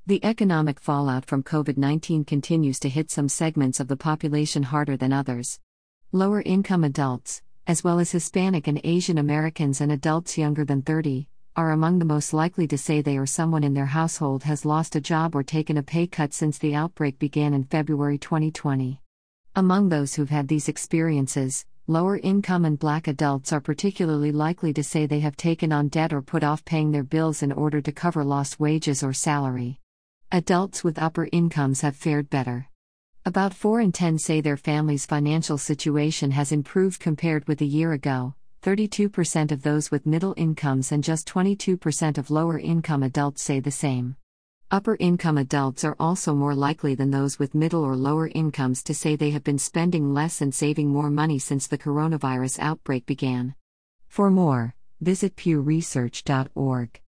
The economic fallout from COVID-19 continues to hit some segments of the population harder than others. Lower income adults, as well as Hispanic and Asian Americans and adults younger than 30, are among the most likely to say they or someone in their household has lost a job or taken a pay cut since the outbreak began in February 2020. Among those who've had these experiences, lower income and Black adults are particularly likely to say they have taken on debt or put off paying their bills in order to cover lost wages or salary. Adults with upper incomes have fared better. About 4 in 10 say their family's financial situation has improved compared with a year ago, 32% of those with middle incomes and just 22% of lower income adults say the same. Upper income adults are also more likely than those with middle or lower incomes to say they have been spending less and saving more money since the coronavirus outbreak began. For more, visit pewresearch.org.